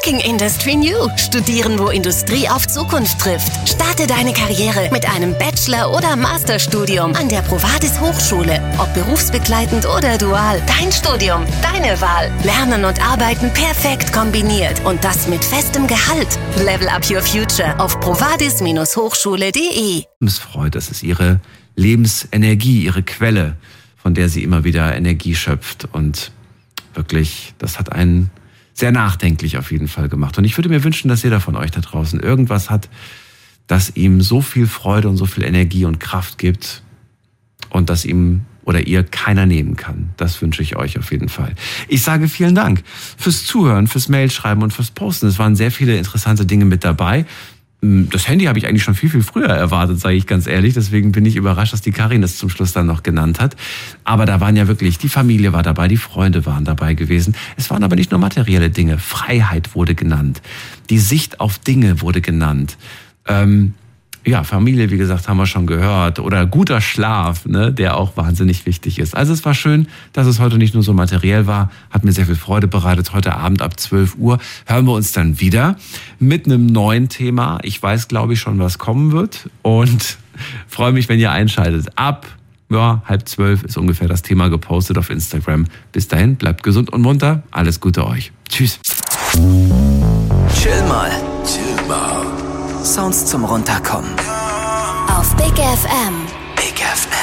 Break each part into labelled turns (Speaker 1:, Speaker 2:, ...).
Speaker 1: Making Industry New. Studieren, wo Industrie auf Zukunft trifft. Starte deine Karriere mit einem Bachelor- oder Masterstudium an der Provadis Hochschule. Ob berufsbegleitend oder dual. Dein Studium, deine Wahl. Lernen und Arbeiten perfekt kombiniert. Und das mit festem Gehalt. Level up your future auf provadis-hochschule.de.
Speaker 2: Es freut, das ist ihre Lebensenergie, ihre Quelle, von der sie immer wieder Energie schöpft. Und wirklich, das hat einen sehr nachdenklich auf jeden Fall gemacht. Und ich würde mir wünschen, dass jeder von euch da draußen irgendwas hat, das ihm so viel Freude und so viel Energie und Kraft gibt und das ihm oder ihr keiner nehmen kann. Das wünsche ich euch auf jeden Fall. Ich sage vielen Dank fürs Zuhören, fürs Mailschreiben und fürs Posten. Es waren sehr viele interessante Dinge mit dabei. Das Handy habe ich eigentlich schon viel, viel früher erwartet, sage ich ganz ehrlich. Deswegen bin ich überrascht, dass die Karin das zum Schluss dann noch genannt hat. Aber da waren ja wirklich, die Familie war dabei, die Freunde waren dabei gewesen. Es waren aber nicht nur materielle Dinge. Freiheit wurde genannt. Die Sicht auf Dinge wurde genannt. Ja, Familie, wie gesagt, haben wir schon gehört. Oder guter Schlaf, ne, der auch wahnsinnig wichtig ist. Also es war schön, dass es heute nicht nur so materiell war. Hat mir sehr viel Freude bereitet. Heute Abend ab 12 Uhr hören wir uns dann wieder mit einem neuen Thema. Ich weiß, glaube ich, schon, was kommen wird. Und freue mich, wenn ihr einschaltet. Ab 11:30 ist ungefähr das Thema gepostet auf Instagram. Bis dahin, bleibt gesund und munter. Alles Gute euch. Tschüss.
Speaker 3: Chill mal. Sounds zum Runterkommen.
Speaker 1: Auf Big FM.
Speaker 3: Big FM.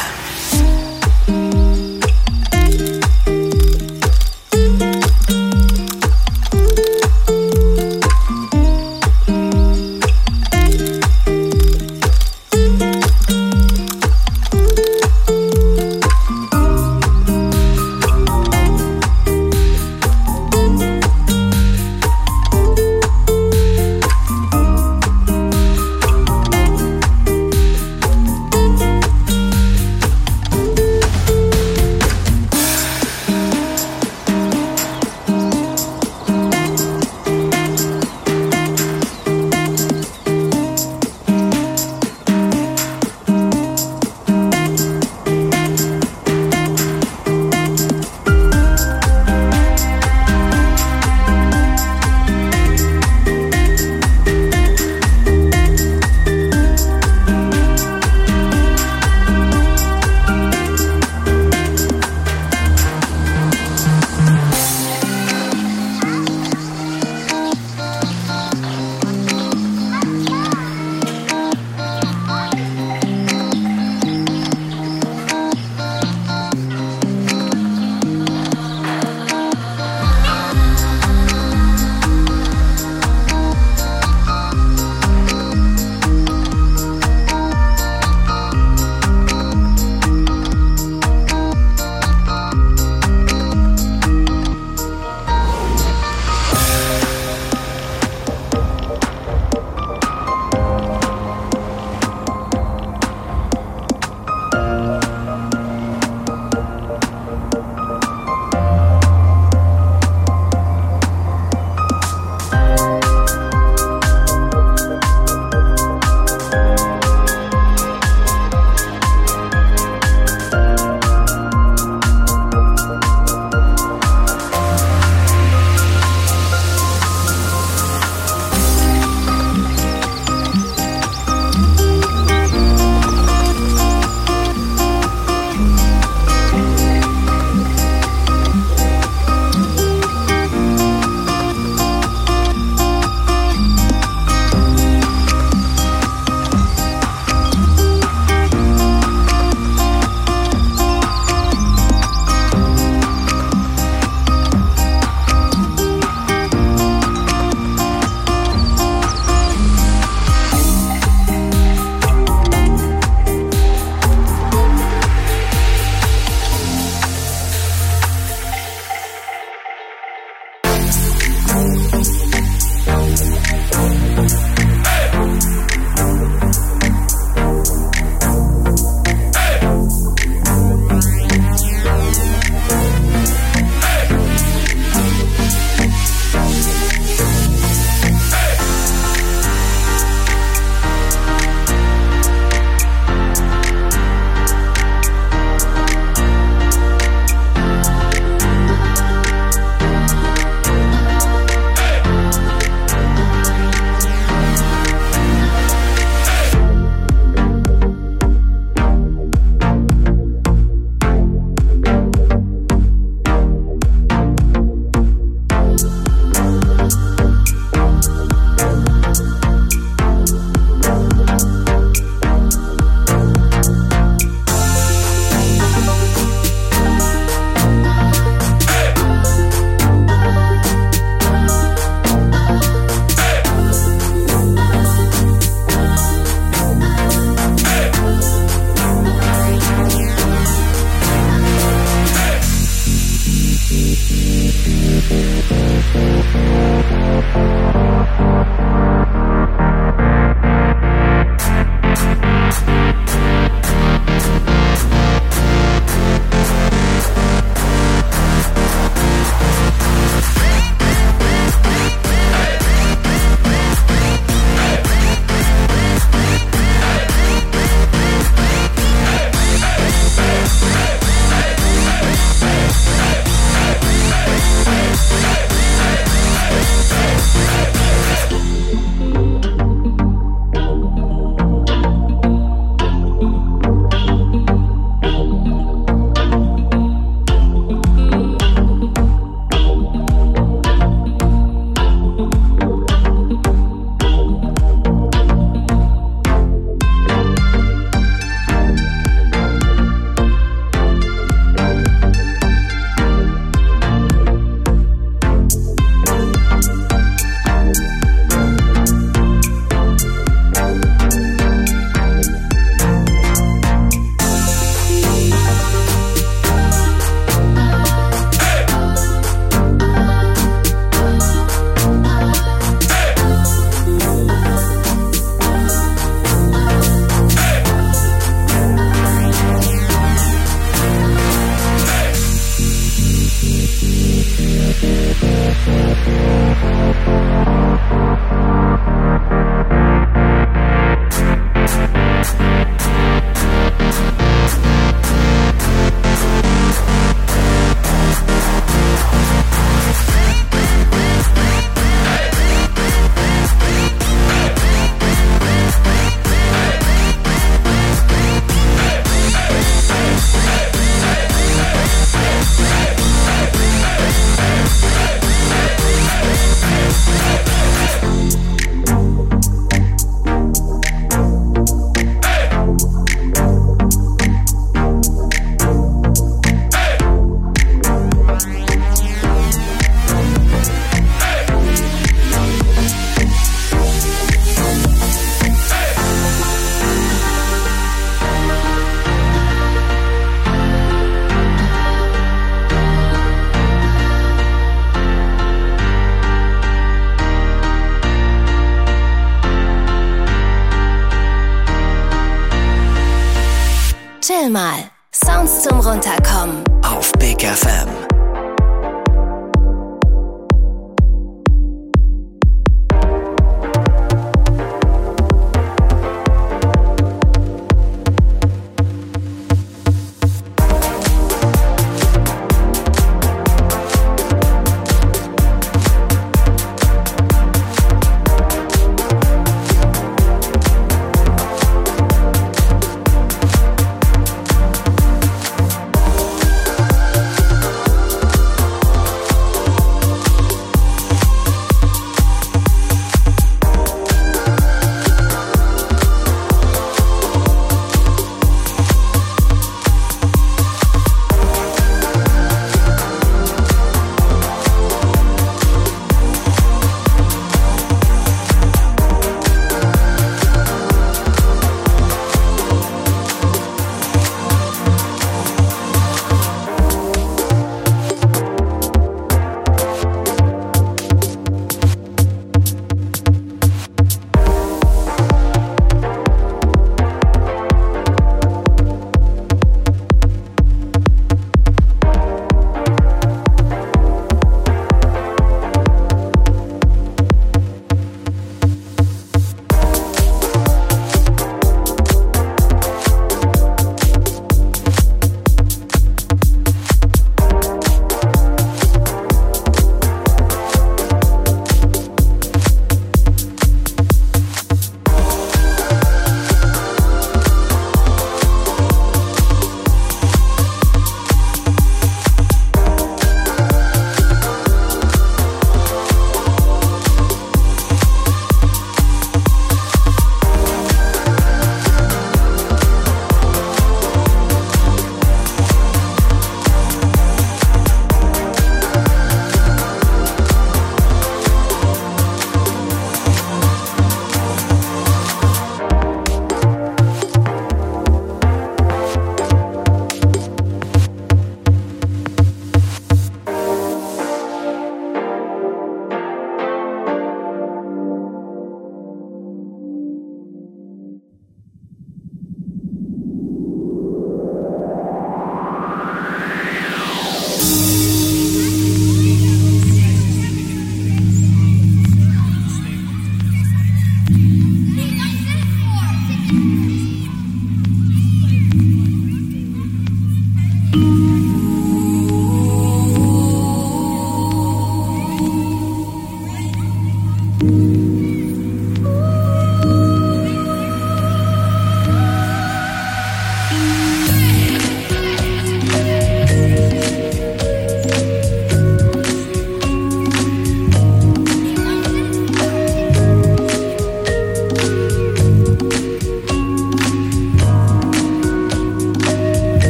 Speaker 1: Mal. Sounds zum Runterkommen.
Speaker 3: Auf Big FM.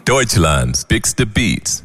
Speaker 4: Deutschland's bigste Beats.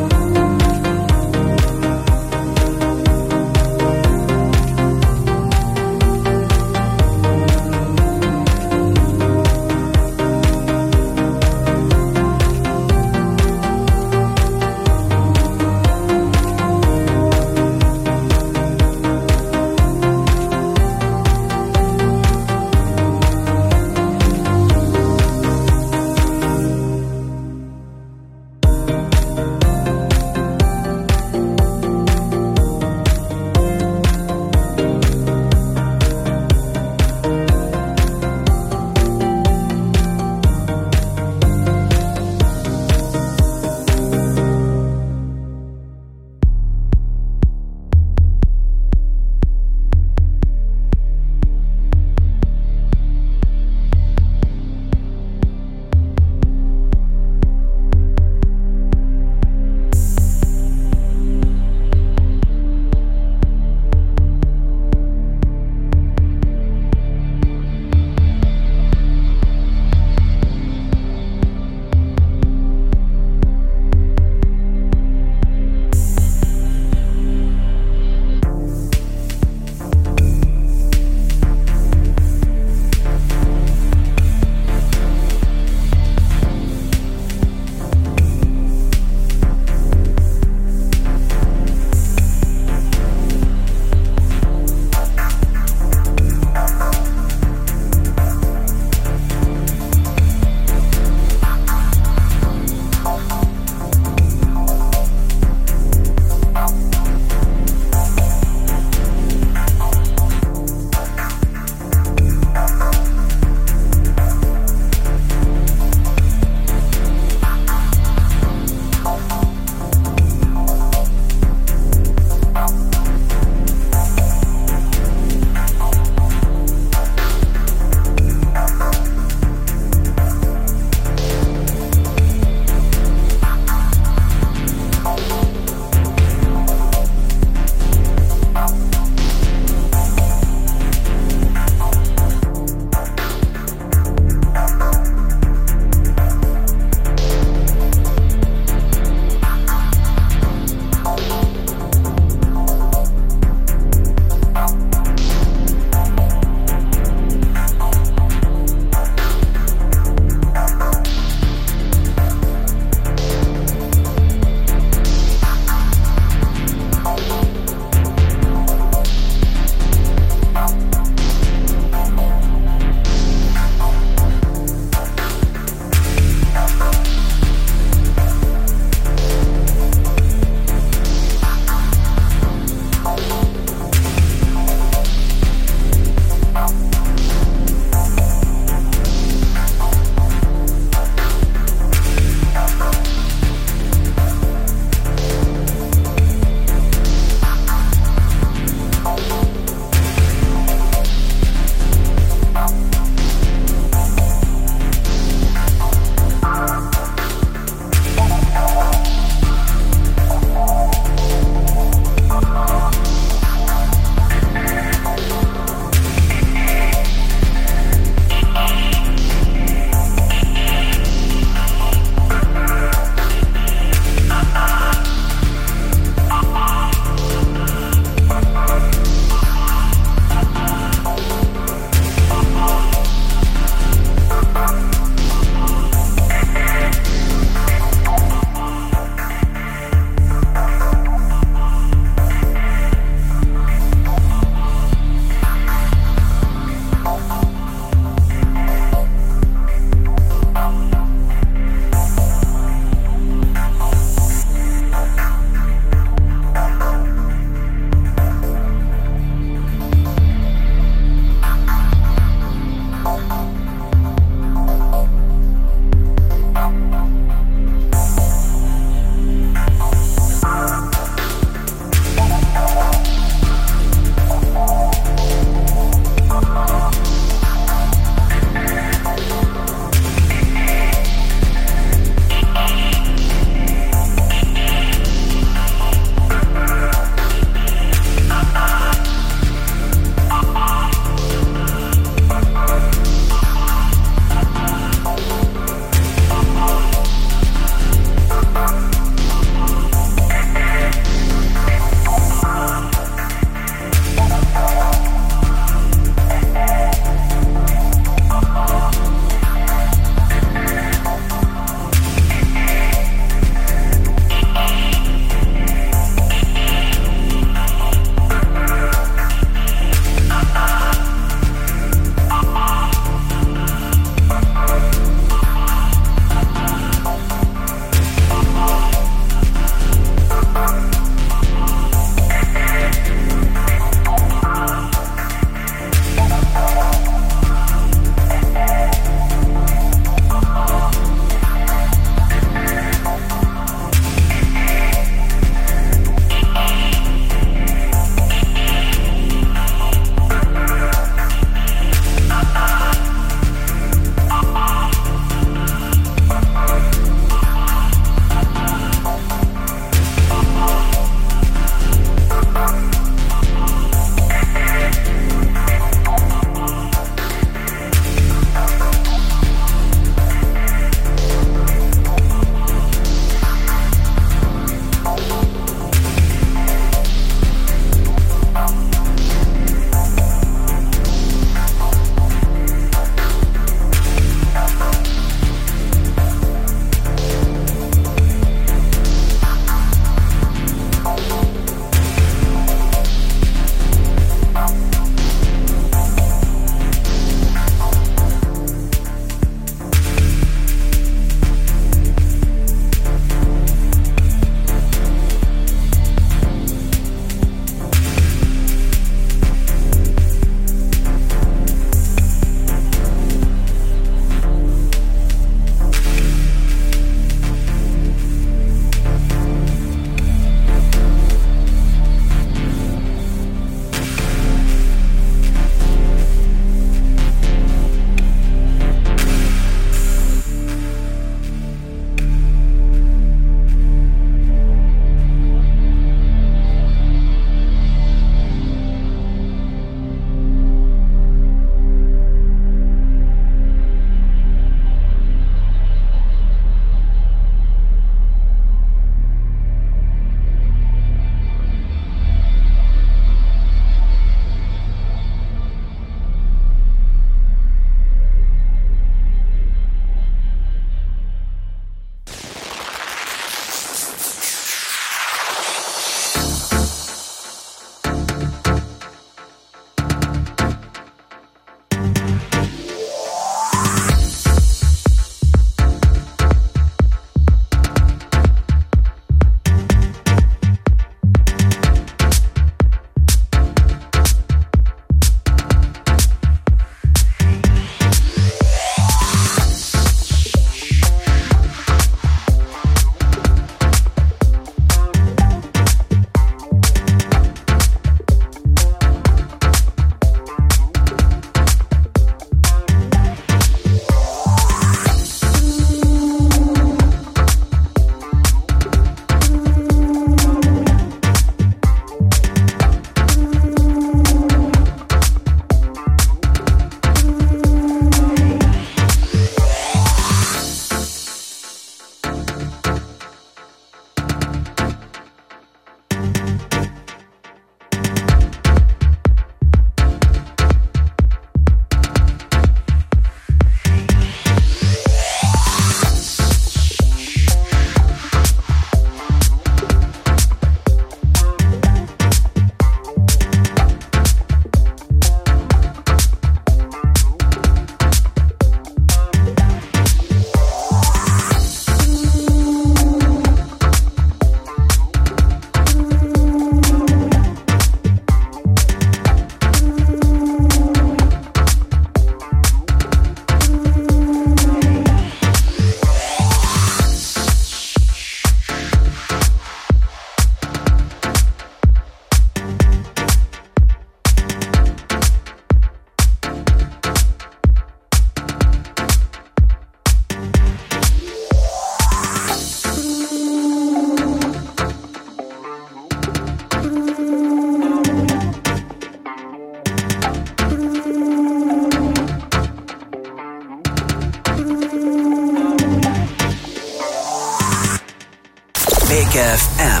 Speaker 3: FM.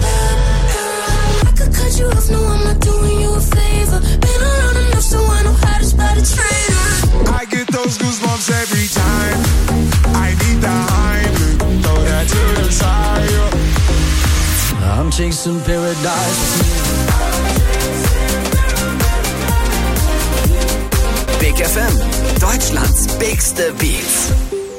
Speaker 5: I could cut you off, no, I'm not doing you a favor. Been around enough so I know how to spot a traitor.
Speaker 6: I get those goosebumps every time. I need the Heimlich, throw that to the side.
Speaker 7: I'm chasing paradise.
Speaker 3: Big FM, Deutschlands bigste Beats.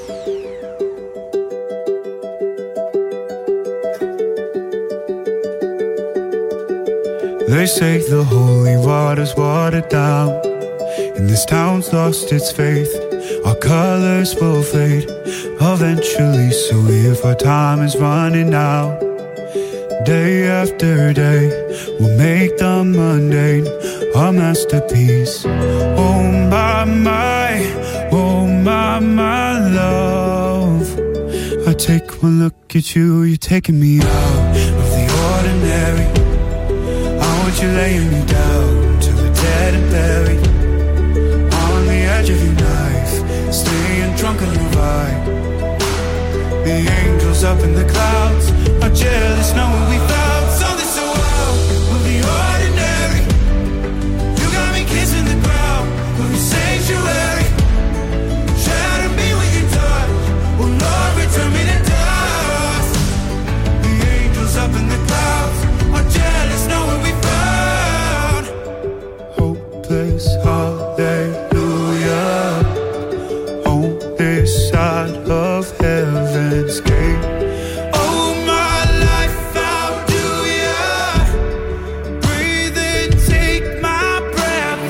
Speaker 6: They say the holy water's watered down, and this town's lost its faith. Our colors will fade eventually, so if our time is running out, day after day, we'll make the mundane a masterpiece. Oh my, love. I take one look at you, you're taking me out of the ordinary. I want you laying me down till we're dead and buried. On the edge of your knife, staying drunk on your ride. The angels up in the clouds are jealous knowing we found something so wild of the ordinary. You got me kissing the ground of your sanctuary. Shatter me with your touch, oh Lord, return me to dust. The angels up in the clouds are jealous knowing we found hopeless hallelujah on this side of heaven's gate. Oh my life, how do ya breathe and take my breath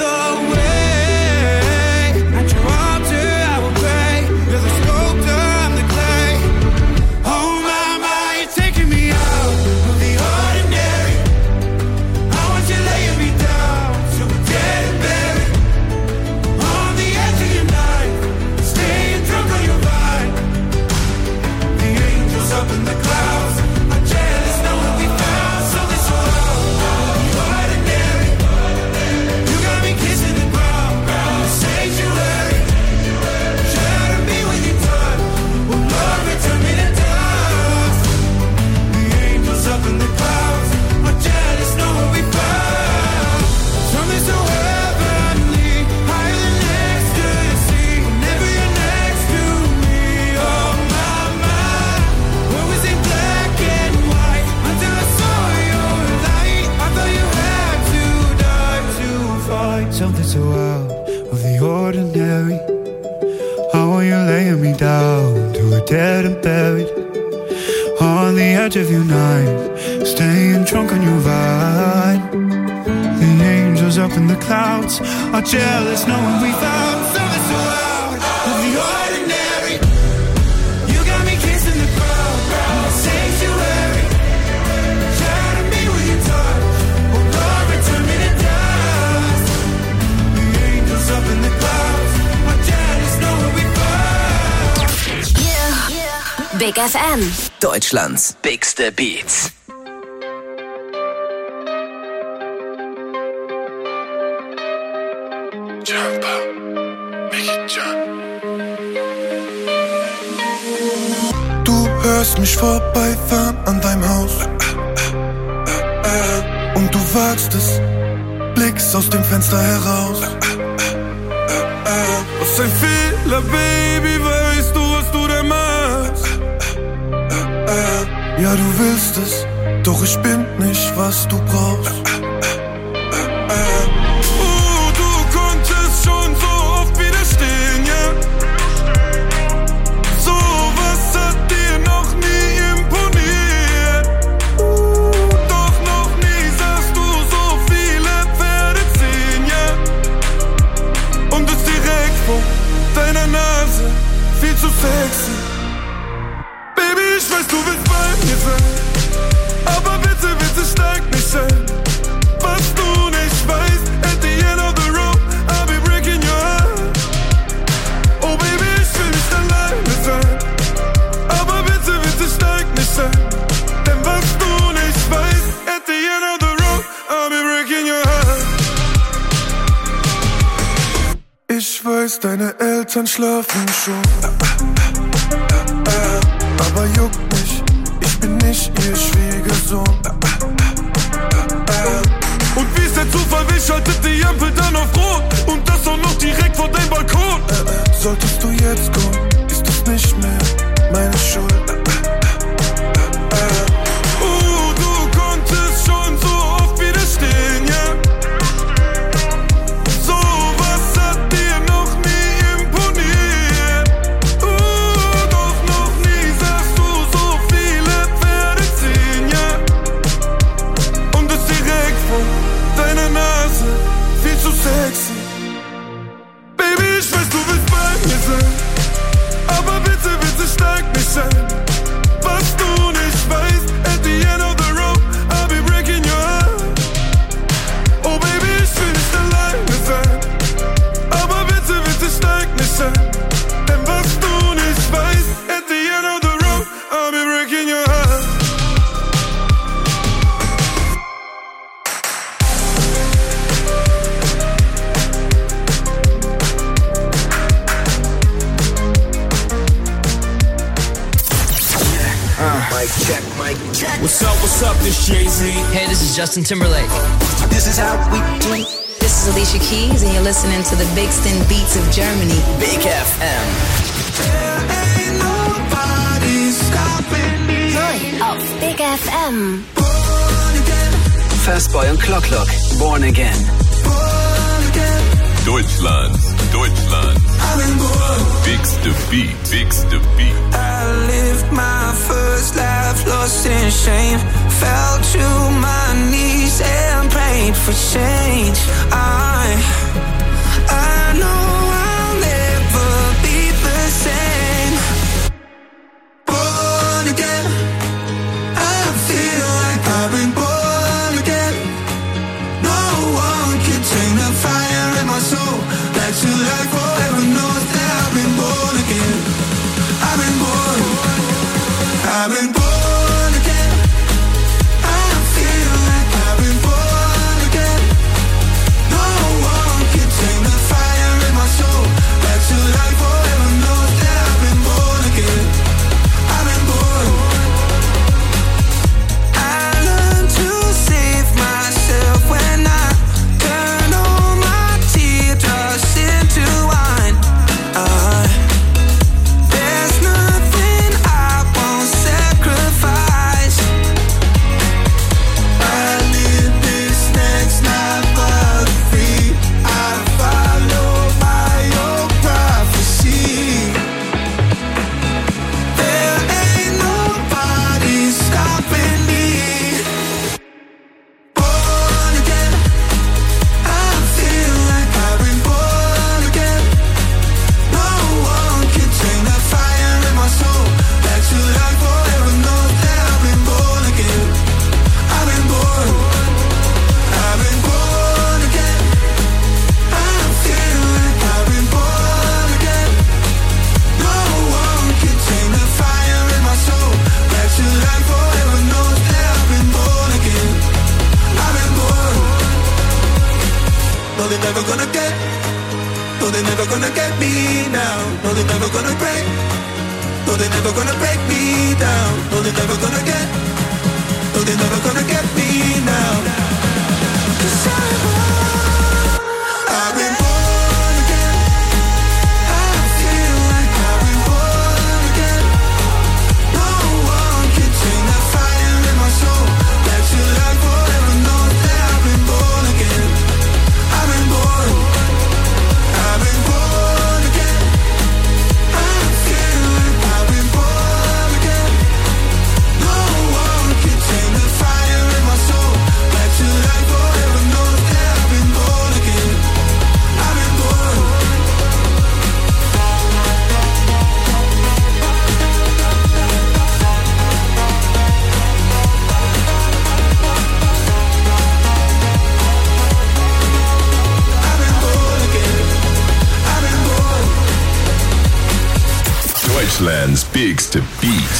Speaker 6: away? At your altar I will pray. You're the sculptor, I'm the clay. Oh my, you're taking me out of the ordinary. I want you laying me down till we're dead and buried. On the edge of your knife, staying drunk on your vine. The angels up in the clouds are jealous knowing we found something so loud. The ordinary. You got me kissing the ground, the sanctuary. Shatter me with your touch, oh Lord, return me to dust. The angels up in the clouds are jealous knowing we found something so heavenly, higher than ecstasy. Whenever you're next to me, oh my, what was in black and white until I saw your light? I thought you had to die to find something so out of the ordinary. How are you laying me down till we're dead and buried? On the edge of your knife, staying drunk on your vine. The angels up in the clouds are jealous knowing we found something so out of the ordinary. You got me kissing the ground, the sanctuary. Shatter me with your touch, oh Lord, return me to dust. The angels up in the clouds are jealous knowing we found.
Speaker 1: Big FM.
Speaker 3: Deutschlands bigste Beats.
Speaker 6: Du hörst mich vorbeifahren an deinem Haus und du wagst es, blickst aus dem Fenster heraus. Was ein Fehler, Baby, weißt du, was du da machst? Ja, du willst es, doch ich bin nicht, was du brauchst. Oh, du konntest schon so oft widerstehen, ja? Sowas hat dir noch nie imponiert. Doch noch nie sahst du so viele Pferde ziehen, ja? Und es direkt vor deiner Nase, viel zu sexy. Baby, ich weiß, du willst bei mir sein, aber bitte, bitte steig nicht ein. Was du nicht weißt, at the end of the road, I'll be breaking your heart. Oh Baby, ich will nicht alleine sein, aber bitte, bitte steig nicht ein. Denn was du nicht weißt, at the end of the road, I'll be breaking your heart. Ich weiß, deine Eltern schlafen schon, aber juckt mich, ich bin nicht ihr Schwieger. so. Und wie's der Zufall will, schaltet die Ampel dann auf Rot. Und das auch noch direkt vor deinem Balkon. Solltest du jetzt kommen, ist das nicht mehr meine Schuld. Du konntest schon so oft widerstehen, ja. So was hat dir noch nie imponiert. Doch noch nie sagst du so viele Pferde ziehen, ja. Und das direkt vor deiner Nase, viel zu sexy. Baby, ich weiß, du willst bei mir sein, aber bitte, bitte steig nicht ein. Was du nicht weißt, at the end of the road, I'll be breaking your heart. Oh baby, ich will nicht alleine sein, aber bitte, bitte steig nicht ein. Denn was du nicht weißt, at the end of the road, I'll be breaking your heart.
Speaker 3: Mic check.
Speaker 8: What's up, this Jay-Z.
Speaker 9: Hey, this is Justin Timberlake.
Speaker 3: This is how we do.
Speaker 10: This is Alicia Keys, and you're listening to the Bigston Beats of Germany.
Speaker 3: Big FM.
Speaker 6: Ain't nobody stopping me.
Speaker 1: Neu auf Big FM.
Speaker 3: Fastboy und Clock, Born Again.
Speaker 4: Deutschland. Bigste Beat.
Speaker 6: I lived my first life lost in shame. Fell to my knees and prayed for change. I know I'll never be the same. Born again. I feel like I've been born again. No one can take the fire in my soul. Back to life forever knows that I've been born again. I've been born again. I feel like I've been born again. No one can take the fire in my soul. Back to life forever knows that I've been born again. I've been born. I learned to save myself when I turn all my teardrops into wine. There's nothing I won't sacrifice. I live this next life but free. I follow my own prophecy. There ain't nobody stopping me. Born again. I feel like I've been born again. No one can take the fire in my soul. Back to life forever knows that I've been born again. I've been born again. I feel like I've been born again. No one can take the fire in my soul. Back to life forever knows that I've been born again. I've been born. No, they're never gonna get. No, they're never gonna get me now. No, they're never gonna break. No, they're never gonna break me down. No, they're never gonna get. No, they're never gonna get me now. 'Cause I've been born again. I feel like I've been born again. No one can take the fire in my soul. Back to life forever knows that I've been born again. I've been born again. I feel like I've been born again. No one can take the fire in my soul. Back to life forever knows that I've been born again. I've been born. I've been born again. I've been born.
Speaker 4: Deutschlands bigste Beats.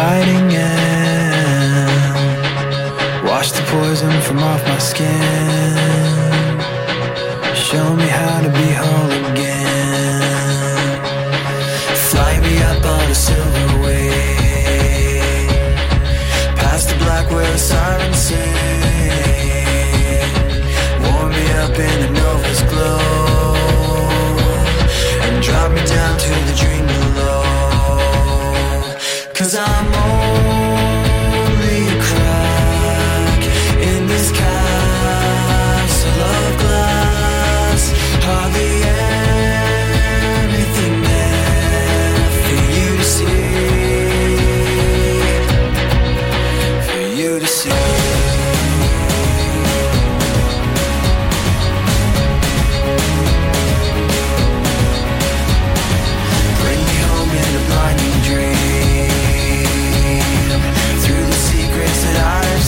Speaker 9: fighting and wash the poison from off my skin. Show me how to be whole again. Fly me up on a silver wave, past the black where the sirens sing. Warm me up in the Nova's glow and drop me down to the dream below. 'Cause I'm only a crack in this castle of glass. Hardly anything there for you to see, for you to see. Bring me home in a blinding dream, through the secrets that I've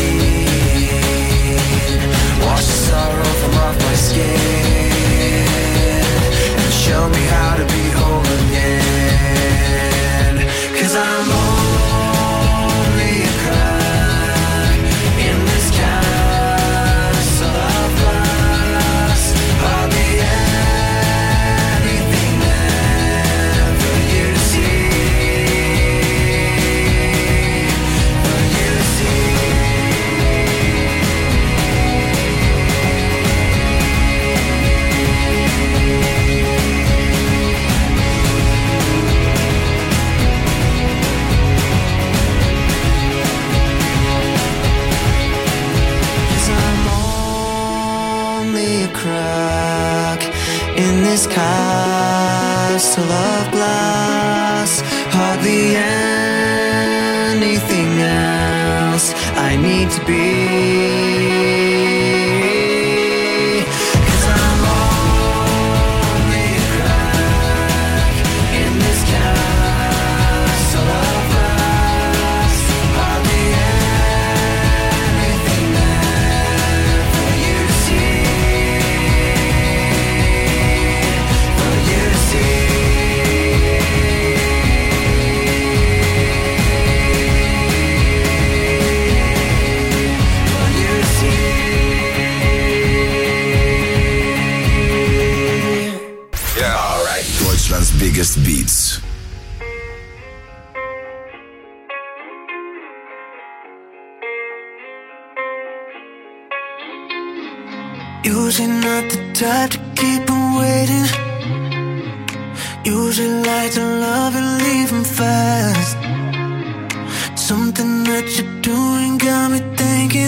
Speaker 9: seen. Wash the sorrow from off my skin and show me how to be whole again. 'Cause I'm only a crack in this castle of glass. Hardly anything there for you to see, for you to see. Cause I'm only a crack in this castle of glass. Hardly anything else I need to be. 'Cause I'm only a crack in this castle of glass. Hardly anything there for you to see, for you to see. For you to see.
Speaker 4: Yeah, alright. Deutschland's biggest beats.
Speaker 9: Usually not the type to keep him waiting. Usually like to love and leave him fast. Something that you're doing got me thinking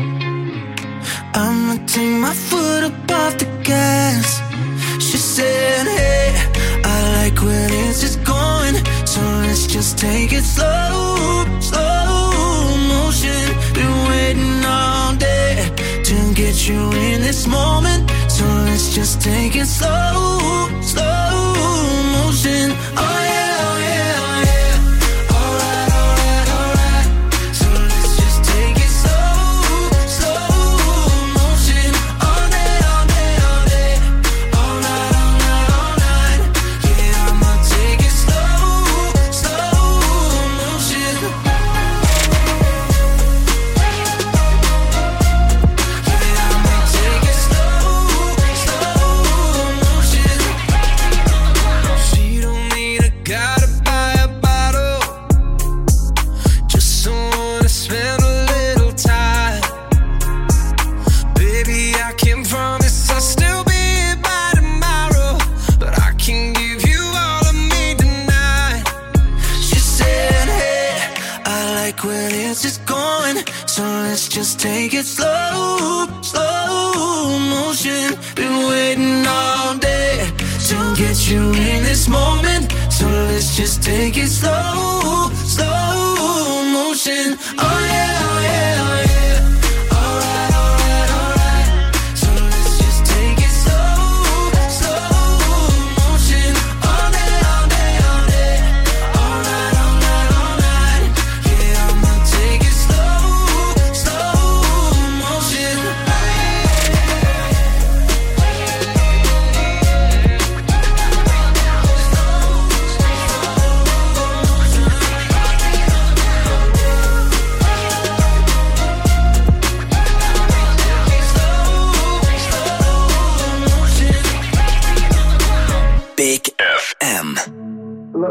Speaker 9: I'ma take my foot up off the gas. She said, hey, I like where this is going, so let's just take it slow, slow motion. Been waiting all day to get you in this moment, so let's just take it slow, slow motion. Oh yeah, oh yeah, oh yeah. Alright, alright, alright. So let's just take it slow, slow motion. All day, all day, all day. All night, all night, all night. Yeah, I'ma take it slow, slow motion. Yeah, I'ma take it slow, slow motion. She don't need a guy to buy a bottle, just someone to spend a little time. Baby, I can't promise I'll still be here by tomorrow, but I can give you all of me tonight. She said, hey, I like where this is going, so let's just take it slow, slow motion. Been waiting all day to get you in this moment, so let's just take it slow, slow motion. Oh yeah, oh yeah, oh yeah. Alright, alright, alright. So let's just take it slow, slow motion. All day, all day, all day. All night, all night, all night. Yeah, I'ma take it slow, slow motion.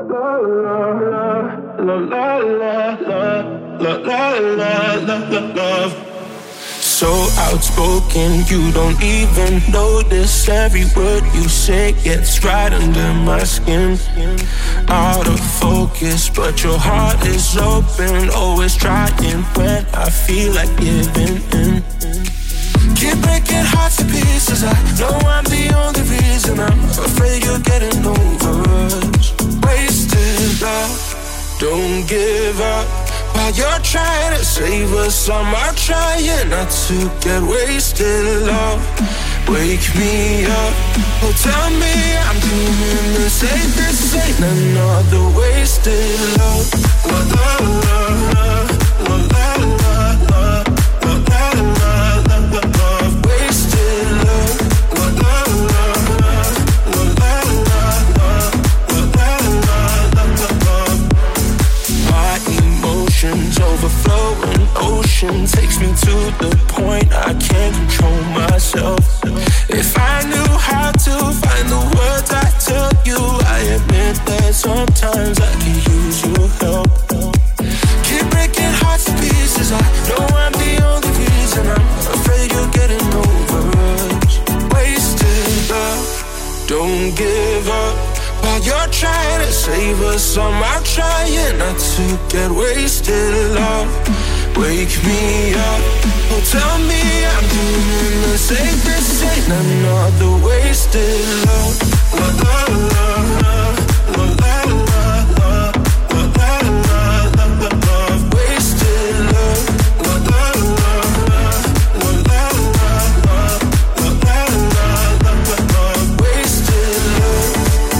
Speaker 6: love. So outspoken, you don't even notice. Every word you say gets right under my skin. Out of focus, but your heart is open. Always trying when I feel like giving in. Keep breaking hearts to pieces. I know I'm the only reason. I'm afraid you're getting over us. Wasted love, don't give up. While you're trying to save us, I'm trying not to get wasted. Love, wake me up. Oh, tell me I'm doing the same. This ain't another wasted love. La la la la la la la la la la la la love. Wasted love. La la la la la la la la la la la love. My emotions overflowing, ocean takes me to the point I can't control myself. If I knew how to find the words I tell you, I admit that sometimes I can use your help. Keep breaking hearts to pieces. I know I'm the only reason. I'm afraid you're getting over us. Wasted love, don't give up. While you're trying to save us, I'm trying not to get wasted. Love, wake me up. Oh, tell me I'm doing the same. This ain't another wasted love. La la la la la la la la la la la love. Wasted love. La la la la la la la la la la love. Wasted love.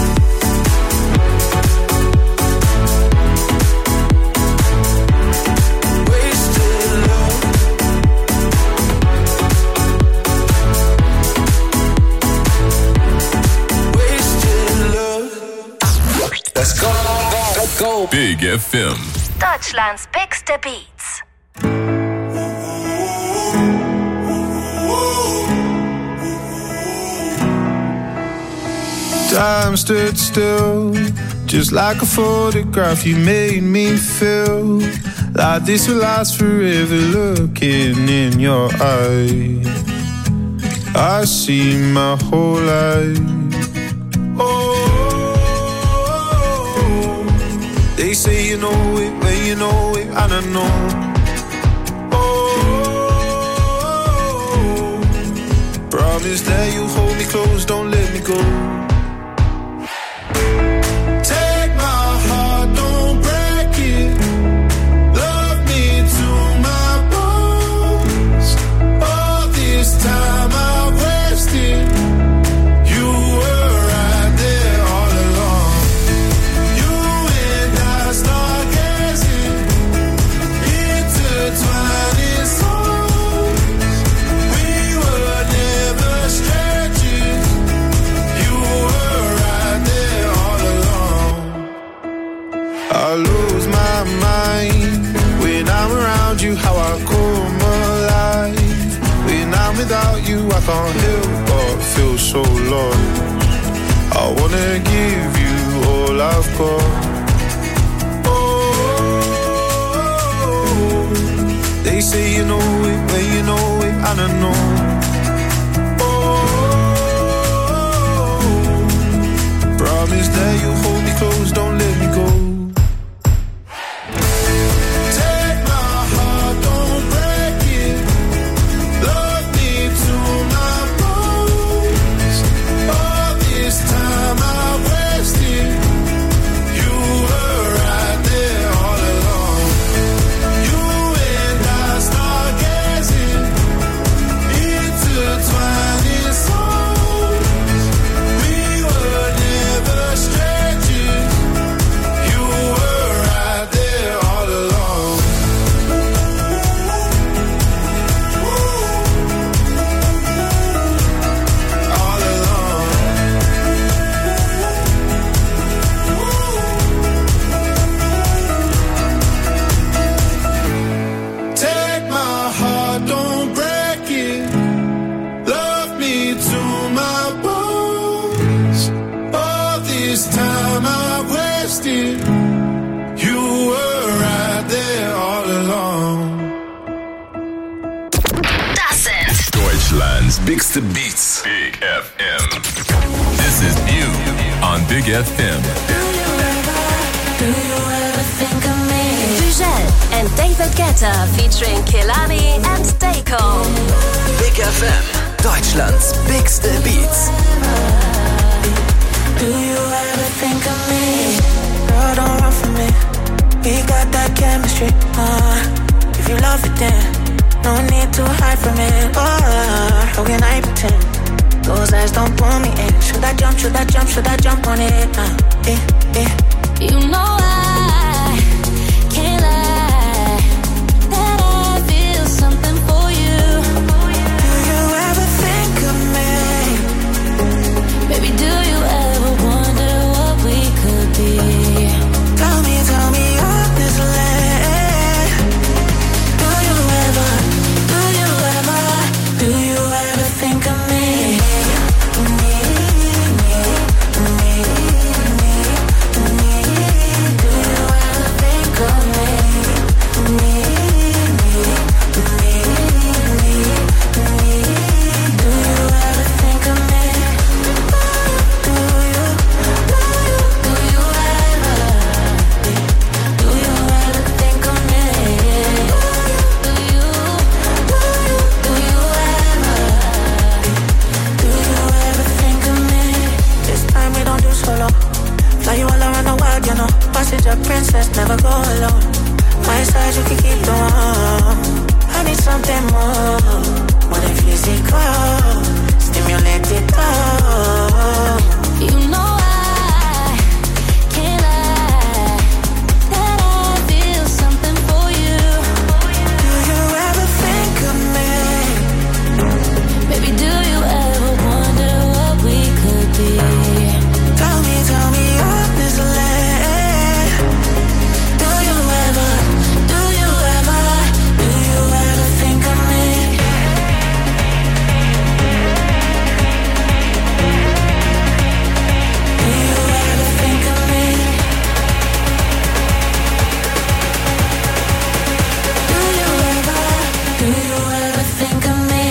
Speaker 3: Let's go. Let's go.
Speaker 11: Big FM.
Speaker 1: Deutschlands bigste Beats.
Speaker 12: Time stood still, just like a photograph. You made me feel like this will last forever. Looking in your eyes, I see my whole life. Oh, they say you know it when you know it, and I know. Oh, promise that you hold me close, don't let me go. Take my heart, don't break it. Love me to my bones. All this time I've wasted. You were right there all along. You and I start gazing, intertwining souls. We were never strangers. You were right there all along. I lose my mind when I'm around you. How I come alive when I'm without you. I can't help but feel so lost. I wanna give you all I've got. Oh, they say you know it when you know it, and I know. Oh, promise that you hold me close, don't let me go. Take my heart, don't break it. Love me to my bones. All this time I wasted. You were right there all along. You and I start gazing
Speaker 4: biggest beats.
Speaker 11: Big FM. This is new on Big FM.
Speaker 1: Vugel and David Guetta featuring Kehlani and Dayco.
Speaker 13: Big FM, Deutschlands biggste Beats.
Speaker 5: Do you ever think of me? Girl, don't run from me. We got that chemistry. If you love it, then no need to hide from it. How can I pretend? Those eyes don't pull me in. Should I jump? Should I jump? Should I jump on it?
Speaker 1: You know I can't lie that I feel something for you.
Speaker 5: Do you ever think of me?
Speaker 1: Baby, do you ever wonder what we could be?
Speaker 5: Tell me honestly. Do you ever think of me? Fly you all around the world, you know. Passage a princess, never go alone. My side, you can keep the warm. I need something more than physical. Stimulate it all.
Speaker 1: You know I can't lie that I feel something for you.
Speaker 5: Do you ever think of me?
Speaker 1: Baby, do you ever wonder what we could be?
Speaker 5: Tell me honestly. Do you ever think of me? Do you ever think of me? Do you ever think of me?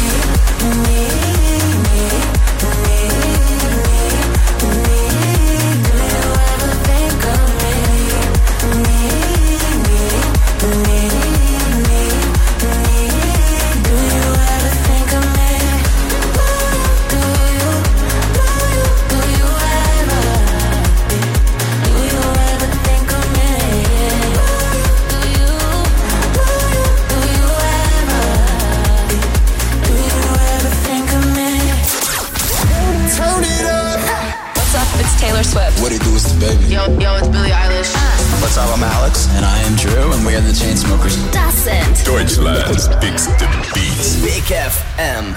Speaker 10: Taylor Swift.
Speaker 14: What it do is the baby.
Speaker 10: Yo, it's Billie Eilish.
Speaker 14: What's up, I'm Alex. And I am Drew, and we are the Chainsmokers.
Speaker 1: Das sind
Speaker 11: Deutschlands biggste Beats.
Speaker 13: Big FM.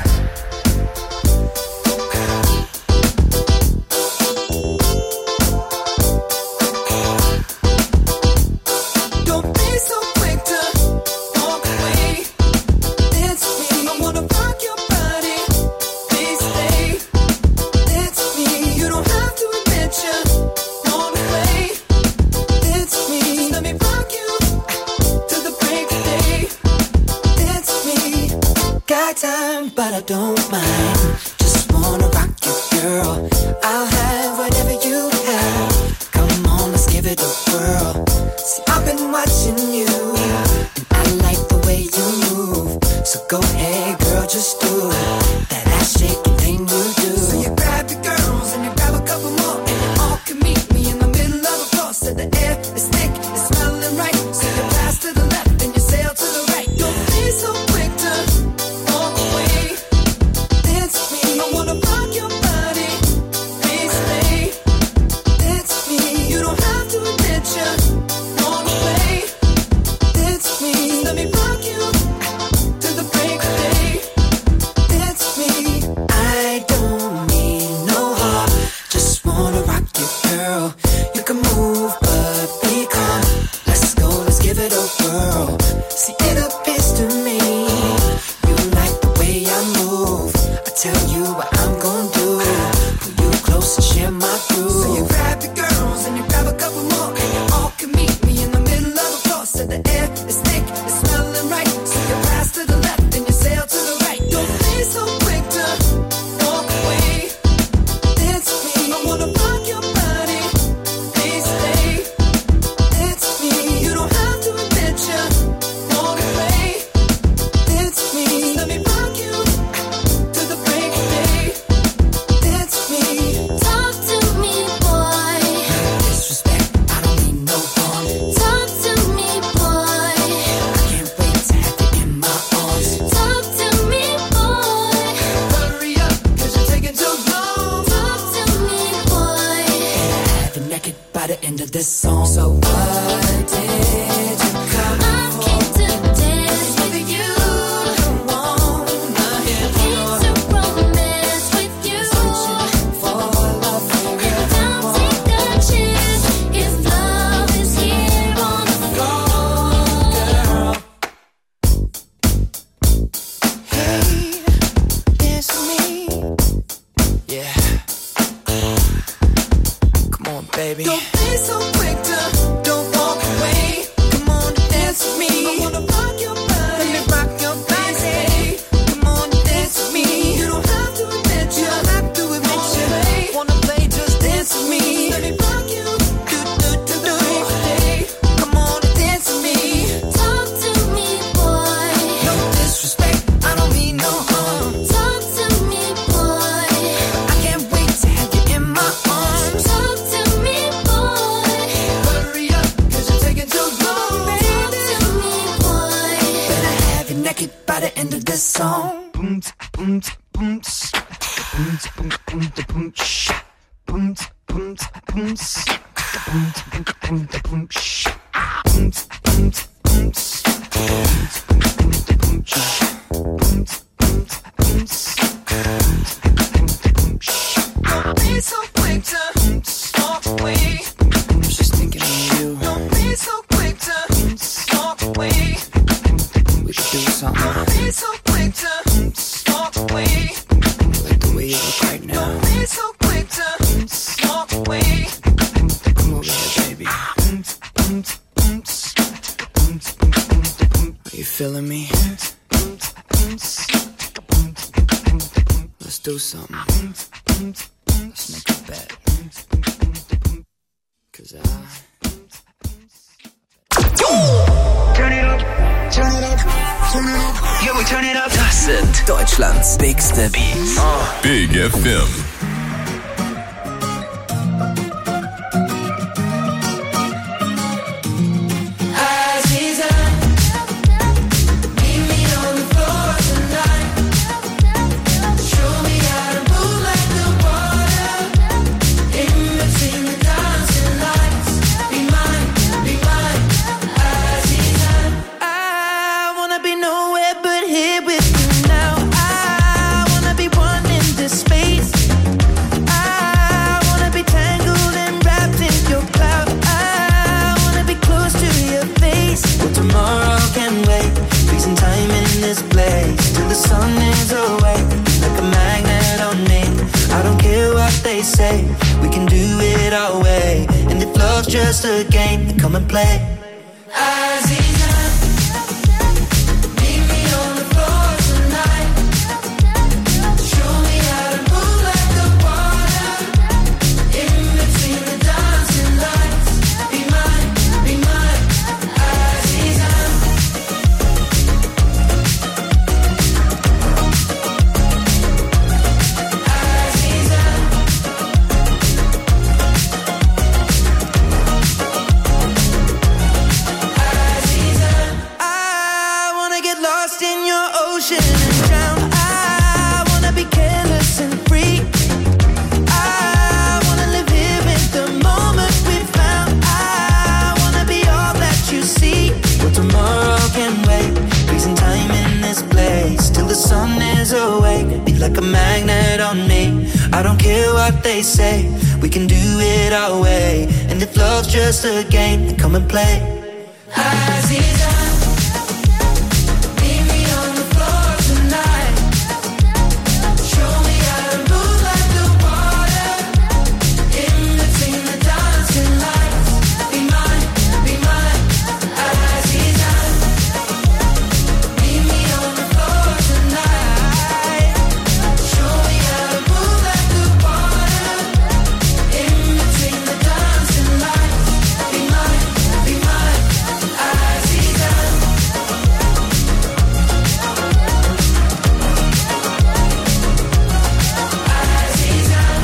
Speaker 5: Don't be so quick to walk away. It's me. I wanna rock your body. Please stay. It's me. You don't have to admit you're on the way. It's me. Just let me rock you to the break of day. It's me. Got time, but I don't mind. Just wanna rock you, girl. I'll have whatever you have. Come on, let's give it a whirl. See, I've been watching you, and I like the way you move. So go ahead, girl, just do that ass shaking thing you do. So you grab your girls and you grab a couple more, and you all can meet me in the middle of the floor. So the air is thick, it's smelling right. So you pass to the left and you sail to the right. Don't be so quick to walk away. It's me. I wanna rock your body. Please stay. It's me. You don't have to admit you're on the way. It's me. Let me rock you to the break of day. It's me. I don't need no heart. Just wanna rock you, girl. You can move, but be calm. Let's go, let's give it a whirl. See, it appears to me you like the way I move. I tell you what I'm gonna do. Pull you close and share my groove. So you grab your girls and you grab a couple more, and you all can meet me in the middle of the floor. So the air is thick, it's smelling right. So you pass to the left and you sail to the right. Don't be so quick by the end of this song. Boom, boom, boom, boom, boom, boom, boom, boom, boom, boom, don't be so quick to walk away.
Speaker 14: I was just thinking of you.
Speaker 5: Don't be so quick to walk away.
Speaker 14: We should do something.
Speaker 5: Don't be so quick to walk away.
Speaker 14: Like the way you look right now.
Speaker 5: Don't be so quick to walk away.
Speaker 14: Come over here, baby. Are you feeling me? Let's do something. Let's make a bet. 'Cause
Speaker 13: Turn it up, turn it up, turn it up. Yeah, we turn it up. Das sind Deutschlands bigste Beats.
Speaker 11: Big FM.
Speaker 5: Say we can do it our way, and if love's just a game, then come and play. They say we can do it our way, and if love's just a game, then come and play. Aziza.